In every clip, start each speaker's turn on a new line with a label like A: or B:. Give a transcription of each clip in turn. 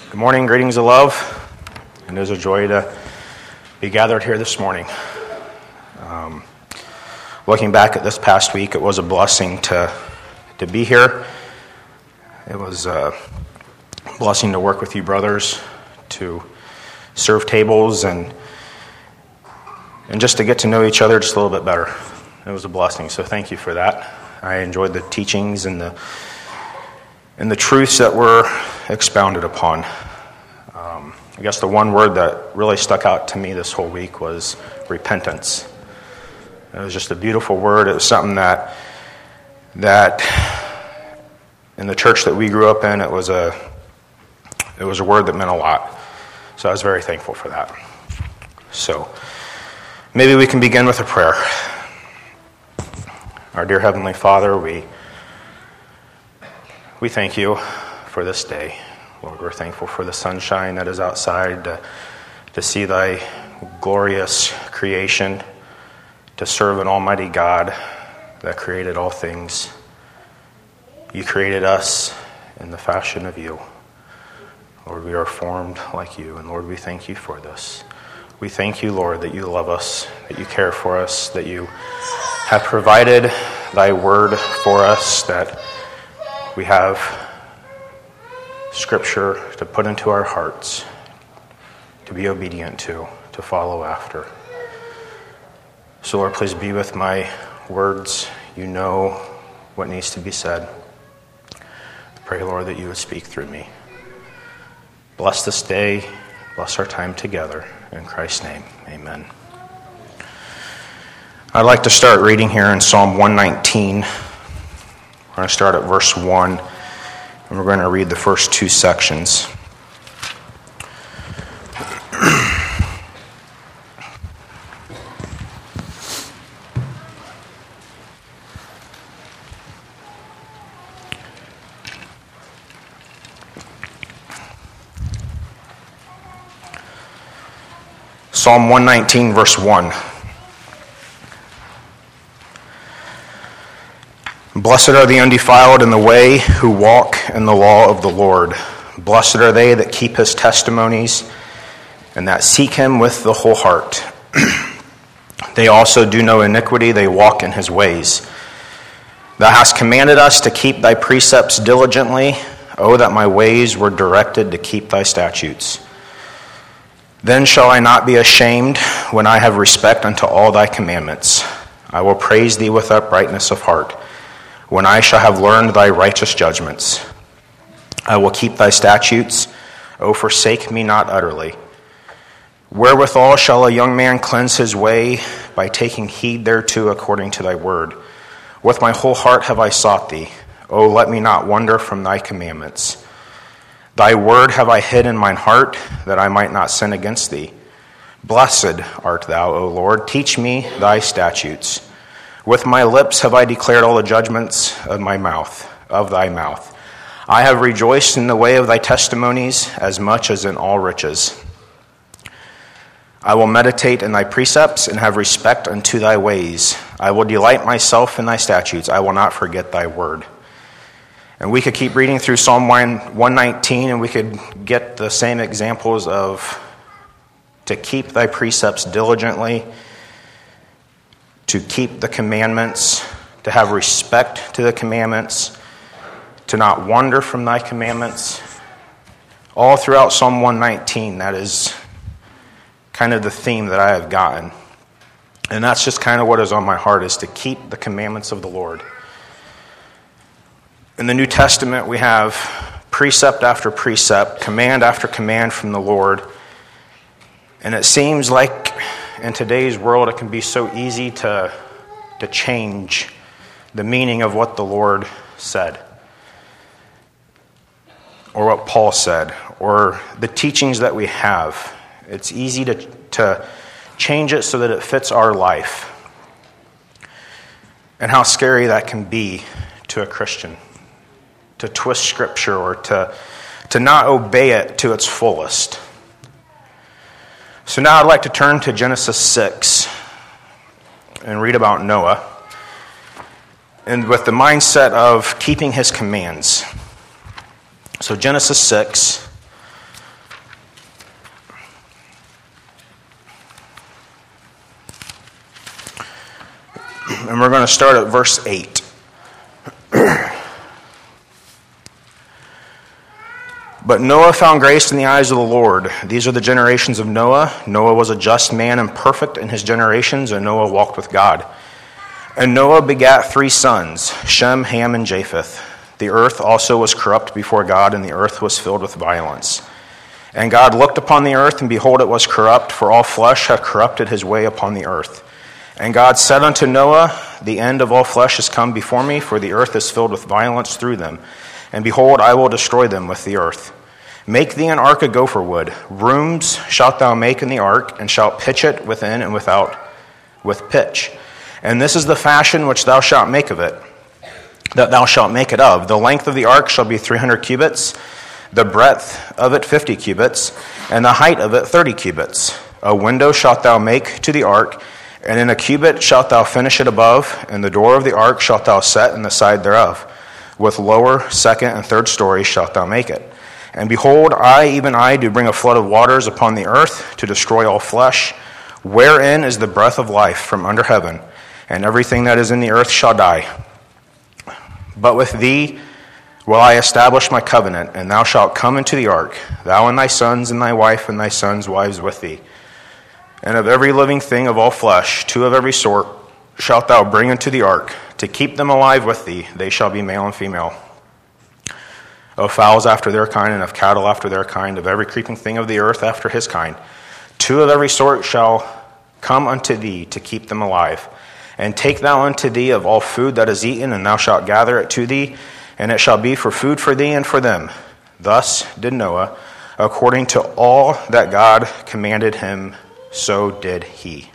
A: Good morning, greetings of love, and it is a joy to be gathered here this morning. Looking back at this past week, it was a blessing to be here. It was a blessing to work with you brothers, to serve tables, and just to get to know each other just a little bit better. It was a blessing, so thank you for that. I enjoyed the teachings and the truths that were expounded upon. I guess the one word that really stuck out to me this whole week was repentance. It was just a beautiful word. It was something that in the church that we grew up in, it was a word that meant a lot. So I was very thankful for that. So maybe we can begin with a prayer. Our dear Heavenly Father, we thank you for this day. Lord, we're thankful for the sunshine that is outside, to see thy glorious creation, to serve an almighty God that created all things. You created us in the fashion of you. Lord, we are formed like you, and Lord, we thank you for this. We thank you, Lord, that you love us, that you care for us, that you have provided thy word for us, that we have Scripture to put into our hearts, to be obedient to follow after. So, Lord, please be with my words. You know what needs to be said. I pray, Lord, that you would speak through me. Bless this day. Bless our time together. In Christ's name, amen. I'd like to start reading here in Psalm 119. We're going to start at verse 1. And we're going to read the first two sections. Psalm 119, verse 1. Blessed are the undefiled in the way who walk in the law of the Lord. Blessed are they that keep his testimonies and that seek him with the whole heart. They also do no iniquity, they walk in his ways. Thou hast commanded us to keep thy precepts diligently. Oh, that my ways were directed to keep thy statutes. Then shall I not be ashamed when I have respect unto all thy commandments. I will praise thee with uprightness of heart, when I shall have learned thy righteous judgments. I will keep thy statutes. O forsake me not utterly. Wherewithal shall a young man cleanse his way? By taking heed thereto according to thy word. With my whole heart have I sought thee. O let me not wander from thy commandments. Thy word have I hid in mine heart, that I might not sin against thee. Blessed art thou, O Lord. Teach me thy statutes. With my lips have I declared all the judgments of thy mouth. I have rejoiced in the way of thy testimonies as much as in all riches. I will meditate in thy precepts and have respect unto thy ways. I will delight myself in thy statutes. I will not forget thy word. And we could keep reading through Psalm 119 and we could get the same examples of to keep thy precepts diligently, to keep the commandments, to have respect to the commandments, to not wander from thy commandments. All throughout Psalm 119, that is kind of the theme that I have gotten. And that's just kind of what is on my heart, is to keep the commandments of the Lord. In the New Testament, we have precept after precept, command after command from the Lord. And it seems like in today's world, it can be so easy to change the meaning of what the Lord said, or what Paul said, or the teachings that we have. It's easy to change it so that it fits our life. And how scary that can be to a Christian, to twist Scripture or to not obey it to its fullest. So now I'd like to turn to Genesis 6 and read about Noah, and with the mindset of keeping his commands. So Genesis 6, And we're going to start at verse 8. But Noah found grace in the eyes of the Lord. These are the generations of Noah. Noah was a just man and perfect in his generations, and Noah walked with God. And Noah begat 3 sons, Shem, Ham, and Japheth. The earth also was corrupt before God, and the earth was filled with violence. And God looked upon the earth, and behold, it was corrupt, for all flesh had corrupted his way upon the earth. And God said unto Noah, the end of all flesh is come before me, for the earth is filled with violence through them. And behold, I will destroy them with the earth. Make thee an ark of gopher wood. Rooms shalt thou make in the ark, and shalt pitch it within and without with pitch. And this is the fashion which thou shalt make of it, that thou shalt make it of. The length of the ark shall be 300 cubits, the breadth of it 50 cubits, and the height of it 30 cubits. A window shalt thou make to the ark, and in a cubit shalt thou finish it above, and the door of the ark shalt thou set in the side thereof. With lower, second, and third stories shalt thou make it. And behold, I, even I, do bring a flood of waters upon the earth to destroy all flesh, wherein is the breath of life from under heaven, and everything that is in the earth shall die. But with thee will I establish my covenant, and thou shalt come into the ark, thou and thy sons and thy wife and thy sons' wives with thee. And of every living thing of all flesh, 2 of every sort, shalt thou bring into the ark, to keep them alive with thee. They shall be male and female. Of fowls after their kind, and of cattle after their kind, of every creeping thing of the earth after his kind. 2 of every sort shall come unto thee to keep them alive. And take thou unto thee of all food that is eaten, and thou shalt gather it to thee, and it shall be for food for thee and for them. Thus did Noah, according to all that God commanded him, so did he.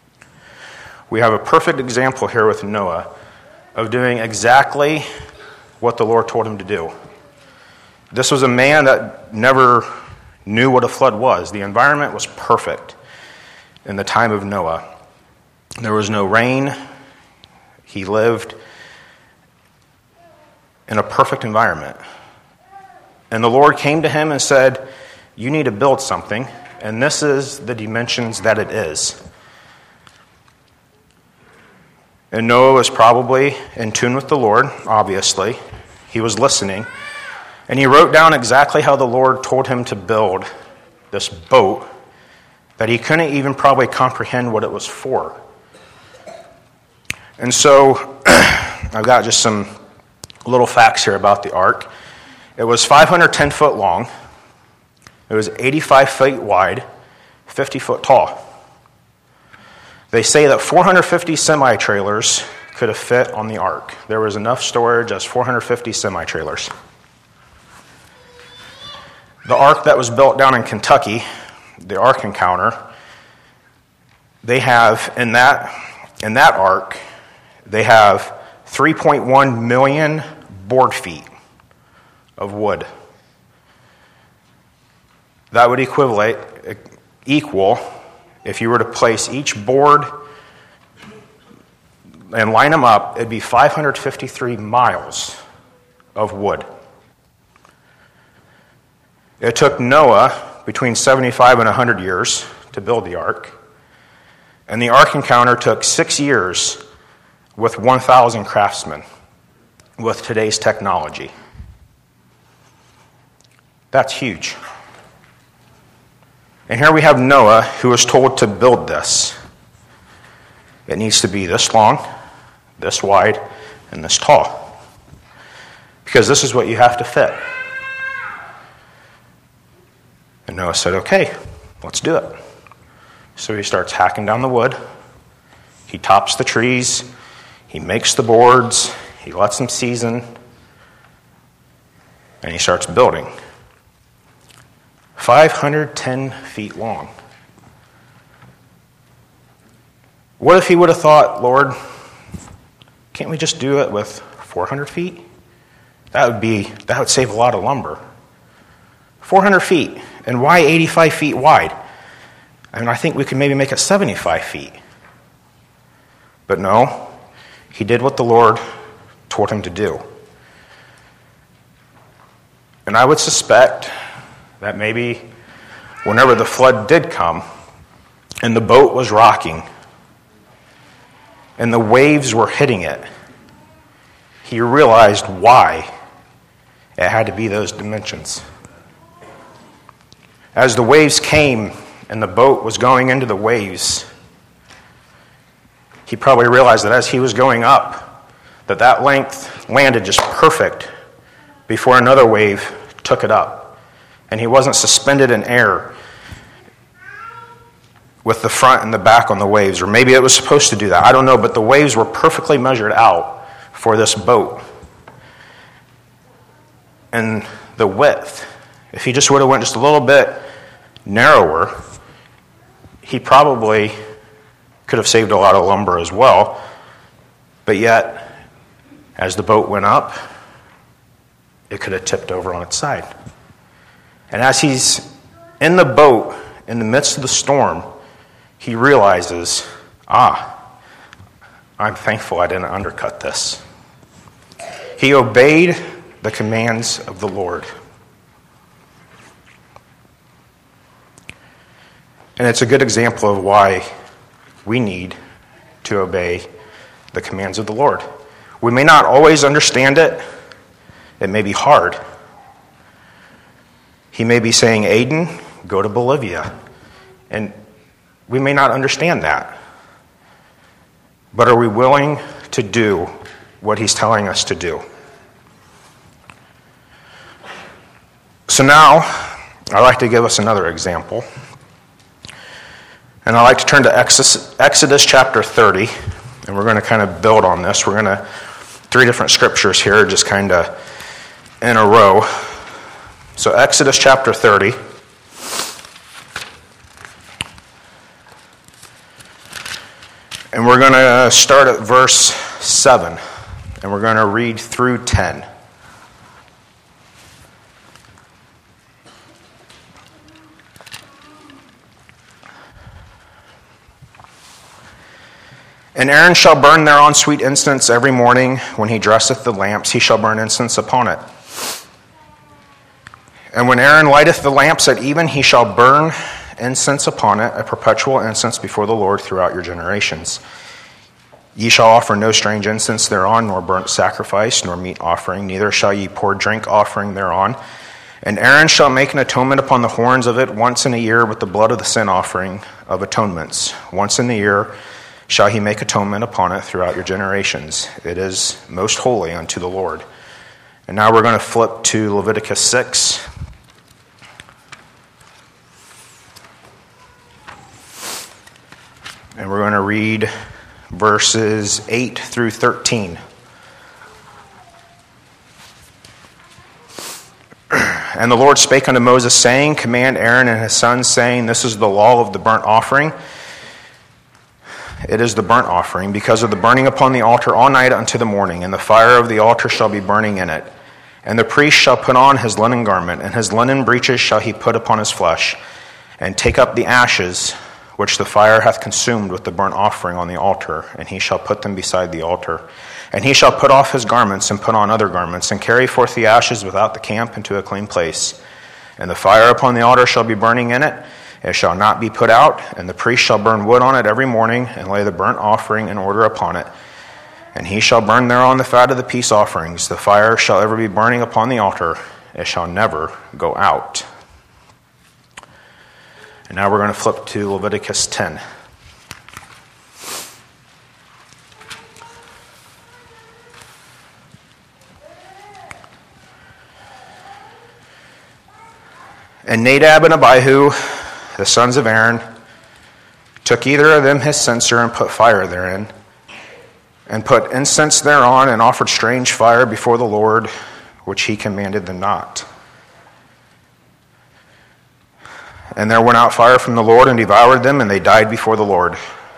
A: We have a perfect example here with Noah of doing exactly what the Lord told him to do. This was a man that never knew what a flood was. The environment was perfect in the time of Noah. There was no rain. He lived in a perfect environment. And the Lord came to him and said, you need to build something, and this is the dimensions that it is. And Noah was probably in tune with the Lord, obviously. He was listening. And he wrote down exactly how the Lord told him to build this boat that he couldn't even probably comprehend what it was for. And so I've got just some little facts here about the ark. It was 510 foot long. It was 85 feet wide, 50 foot tall. They say that 450 semi-trailers could have fit on the ark. There was enough storage as 450 semi-trailers. The ark that was built down in Kentucky, the Ark Encounter, they have in that ark, they have 3.1 million board feet of wood. That would equal, if you were to place each board and line them up, it'd be 553 miles of wood. It took Noah between 75 and 100 years to build the ark. And the Ark Encounter took 6 years with 1,000 craftsmen with today's technology. That's huge. And here we have Noah, who was told to build this. It needs to be this long, this wide, and this tall. Because this is what you have to fit. And Noah said, okay, let's do it. So he starts hacking down the wood. He tops the trees. He makes the boards. He lets them season. And he starts building. 510 feet long. What if he would have thought, Lord, can't we just do it with 400 feet? That would save a lot of lumber. 400 feet. And why 85 feet wide? And I think we could maybe make it 75 feet. But no, he did what the Lord told him to do. And I would suspect that maybe whenever the flood did come and the boat was rocking and the waves were hitting it, he realized why it had to be those dimensions. As the waves came and the boat was going into the waves, he probably realized that as he was going up, that length landed just perfect before another wave took it up. And he wasn't suspended in air with the front and the back on the waves, or maybe it was supposed to do that. I don't know, but the waves were perfectly measured out for this boat. And the width, if he just would have went just a little bit narrower, he probably could have saved a lot of lumber as well. But yet, as the boat went up, it could have tipped over on its side. And as he's in the boat, in the midst of the storm, he realizes, I'm thankful I didn't undercut this. He obeyed the commands of the Lord. And it's a good example of why we need to obey the commands of the Lord. We may not always understand it. It may be hard. He may be saying, Aiden, go to Bolivia. And we may not understand that. But are we willing to do what he's telling us to do? So now, I'd like to give us another example. And I'd like to turn to Exodus chapter 30. And we're going to kind of build on this. We're going to, 3 different scriptures here, just kind of in a row. So Exodus chapter 30. And we're going to start at verse 7. And we're going to read through 10. And Aaron shall burn thereon sweet incense every morning when he dresseth the lamps, he shall burn incense upon it. And when Aaron lighteth the lamps at even, he shall burn incense upon it, a perpetual incense before the Lord throughout your generations. Ye shall offer no strange incense thereon, nor burnt sacrifice, nor meat offering, neither shall ye pour drink offering thereon. And Aaron shall make an atonement upon the horns of it once in a year with the blood of the sin offering of atonements. Once in the year shall he make atonement upon it throughout your generations. It is most holy unto the Lord. And now we're going to flip to Leviticus 6. And we're going to read verses 8 through 13. And the Lord spake unto Moses, saying, Command Aaron and his sons, saying, This is the law of the burnt offering. It is the burnt offering, because of the burning upon the altar all night unto the morning, and the fire of the altar shall be burning in it. And the priest shall put on his linen garment, and his linen breeches shall he put upon his flesh, and take up the ashes which the fire hath consumed with the burnt offering on the altar, and he shall put them beside the altar. And he shall put off his garments, and put on other garments, and carry forth the ashes without the camp into a clean place. And the fire upon the altar shall be burning in it, it shall not be put out, and the priest shall burn wood on it every morning, and lay the burnt offering in order upon it. And he shall burn thereon the fat of the peace offerings. The fire shall ever be burning upon the altar, it shall never go out. And now we're going to flip to Leviticus 10. And Nadab and Abihu, the sons of Aaron, took either of them his censer and put fire therein, and put incense thereon, and offered strange fire before the Lord, which he commanded them not. And there went out fire from the Lord and devoured them, and they died before the Lord.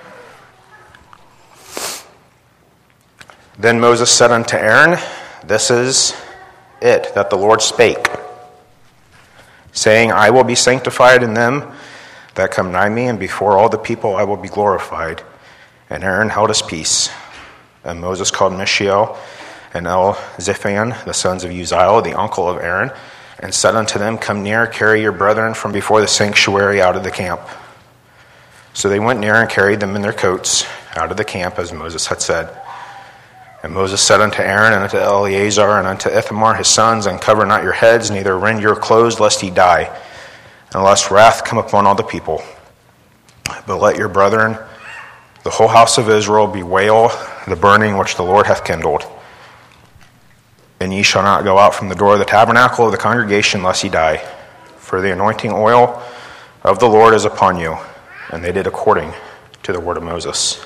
A: Then Moses said unto Aaron, This is it that the Lord spake, saying, I will be sanctified in them that come nigh me, and before all the people I will be glorified. And Aaron held his peace. And Moses called Mishael and Elzaphan, the sons of Uzziel, the uncle of Aaron, and said unto them, Come near, carry your brethren from before the sanctuary out of the camp. So they went near and carried them in their coats, out of the camp, as Moses had said. And Moses said unto Aaron and unto Eleazar and unto Ithamar his sons, Uncover not your heads, neither rend your clothes, lest ye die, and lest wrath come upon all the people. But let your brethren, the whole house of Israel, bewail the burning which the Lord hath kindled. And ye shall not go out from the door of the tabernacle of the congregation, lest ye die. For the anointing oil of the Lord is upon you. And they did according to the word of Moses.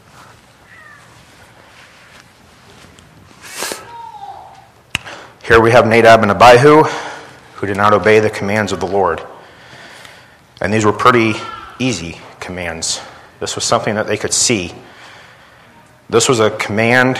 A: Here we have Nadab and Abihu, who did not obey the commands of the Lord. And these were pretty easy commands. This was something that they could see. This was a command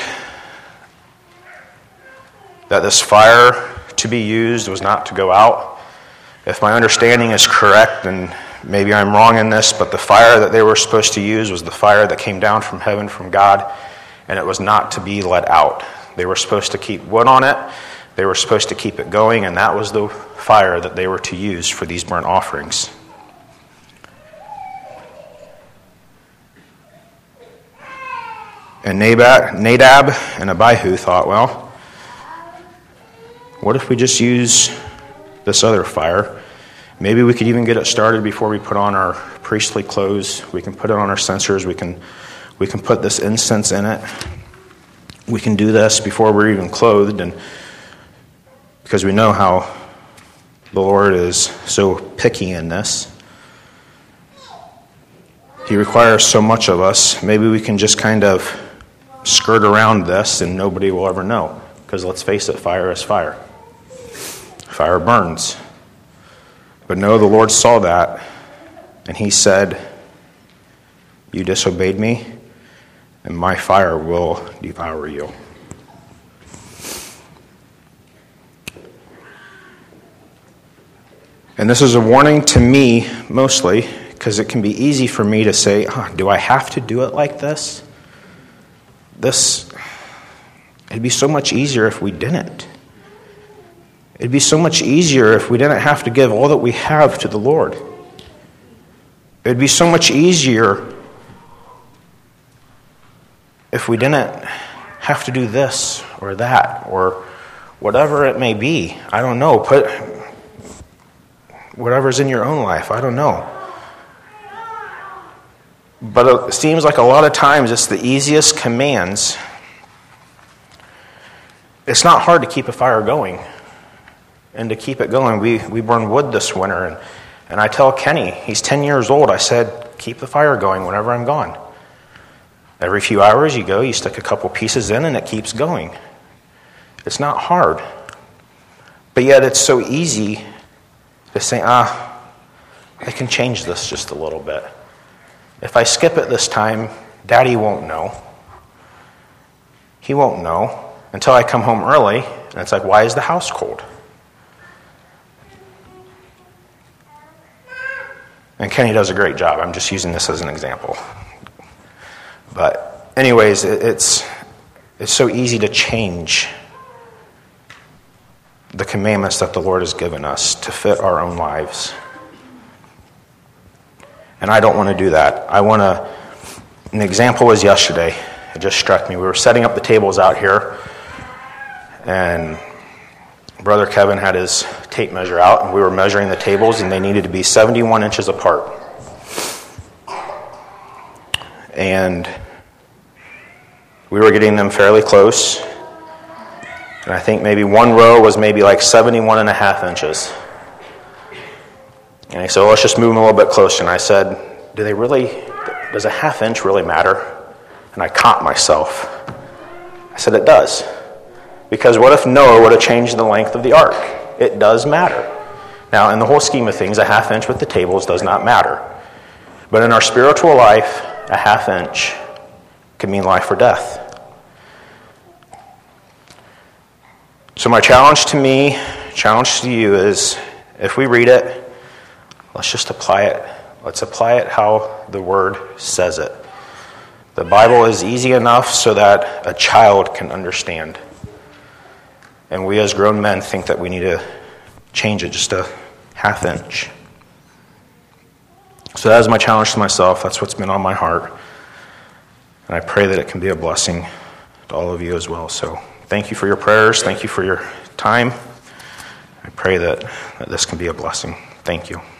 A: that this fire to be used was not to go out. If my understanding is correct, and maybe I'm wrong in this, but the fire that they were supposed to use was the fire that came down from heaven from God, and it was not to be let out. They were supposed to keep wood on it. They were supposed to keep it going, and that was the fire that they were to use for these burnt offerings. And Nadab and Abihu thought, well, what if we just use this other fire? Maybe we could even get it started before we put on our priestly clothes. We can put it on our censers. We can put this incense in it. We can do this before we're even clothed, and because we know how the Lord is so picky in this. He requires so much of us. Maybe we can just kind of skirt around this and nobody will ever know. Because let's face it, fire is fire. Fire burns. But no, the Lord saw that, and he said, you disobeyed me, and my fire will devour you. And this is a warning to me, mostly, because it can be easy for me to say, do I have to do it like this? It'd be so much easier if we didn't. It'd be so much easier if we didn't have to give all that we have to the Lord. It'd be so much easier if we didn't have to do this or that or whatever it may be. I don't know. Put whatever's in your own life. I don't know. But it seems like a lot of times it's the easiest commands. It's not hard to keep a fire going. And to keep it going, we burn wood this winter. And I tell Kenny, he's 10 years old, I said, keep the fire going whenever I'm gone. Every few hours you go, you stick a couple pieces in and it keeps going. It's not hard. But yet it's so easy to say, I can change this just a little bit. If I skip it this time, Daddy won't know. He won't know until I come home early, and it's like, why is the house cold? And Kenny does a great job. I'm just using this as an example. But anyways, it's so easy to change the commandments that the Lord has given us to fit our own lives. And I don't want to do that. An example was yesterday. It just struck me. We were setting up the tables out here, and Brother Kevin had his tape measure out, and we were measuring the tables, and they needed to be 71 inches apart. And we were getting them fairly close. And I think maybe one row was maybe like 71 and a half inches. And he said, well, let's just move them a little bit closer. And I said, does a half inch really matter? And I caught myself. I said, it does. Because what if Noah would have changed the length of the ark? It does matter. Now, in the whole scheme of things, a half inch with the tables does not matter. But in our spiritual life, a half inch can mean life or death. So my challenge to you is, if we read it, let's just apply it. Let's apply it how the Word says it. The Bible is easy enough so that a child can understand. And we as grown men think that we need to change it just a half inch. So that is my challenge to myself. That's what's been on my heart. And I pray that it can be a blessing to all of you as well. So thank you for your prayers. Thank you for your time. I pray that this can be a blessing. Thank you.